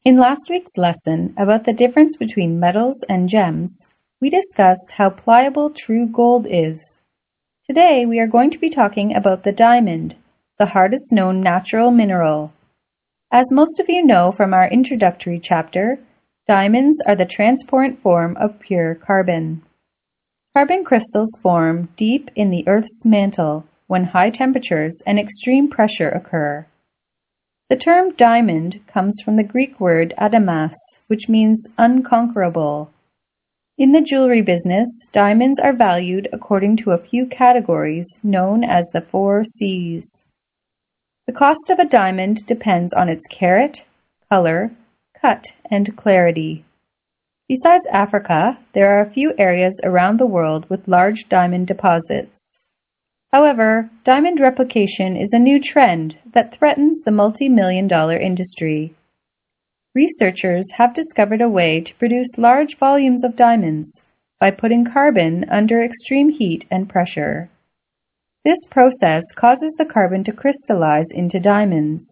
In last week's lesson about the difference between metals and gems, we discussed how pliable true gold is. Today we are going to be talking about the diamond, the hardest known natural mineral. As most of you know from our introductory chapter, diamonds are the transparent form of pure carbon. Carbon crystals form deep in the Earth's mantle when high temperatures and extreme pressure occur. The term diamond comes from the Greek word adamas, which means unconquerable. In the jewelry business, diamonds are valued according to a few categories known as the 4 C's. The cost of a diamond depends on its carat, color, cut, and clarity. Besides Africa, there are a few areas around the world with large diamond deposits. However, diamond replication is a new trend that threatens the multi-million-dollar industry. Researchers have discovered a way to produce large volumes of diamonds by putting carbon under extreme heat and pressure. This process causes the carbon to crystallize into diamonds.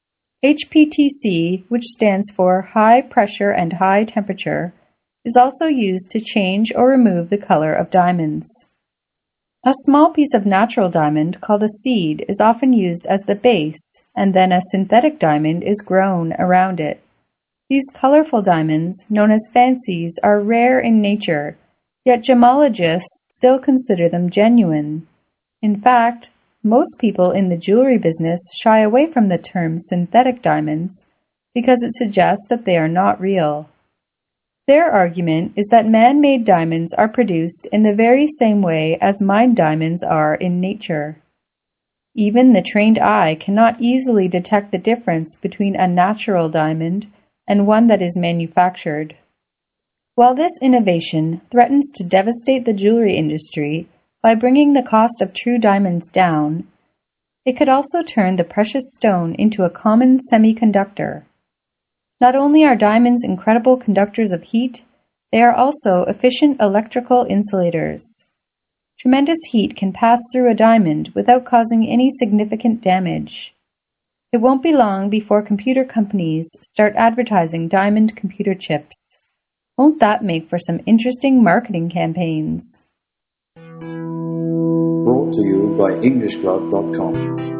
HPTC, which stands for high pressure and high temperature, is also used to change or remove the color of diamonds. A small piece of natural diamond called a seed is often used as the base, and then a synthetic diamond is grown around it. These colorful diamonds, known as fancies, are rare in nature, yet gemologists still consider them genuine. In fact, most people in the jewelry business shy away from the term synthetic diamonds because it suggests that they are not real. Their argument is that man-made diamonds are produced in the very same way as mined diamonds are in nature. Even the trained eye cannot easily detect the difference between a natural diamond and one that is manufactured. While this innovation threatens to devastate the jewelry industry by bringing the cost of true diamonds down, it could also turn the precious stone into a common semiconductor. Not only are diamonds incredible conductors of heat, they are also efficient electrical insulators. Tremendous heat can pass through a diamond without causing any significant damage. It won't be long before computer companies start advertising diamond computer chips. Won't that make for some interesting marketing campaigns? Brought to you by EnglishClub.com.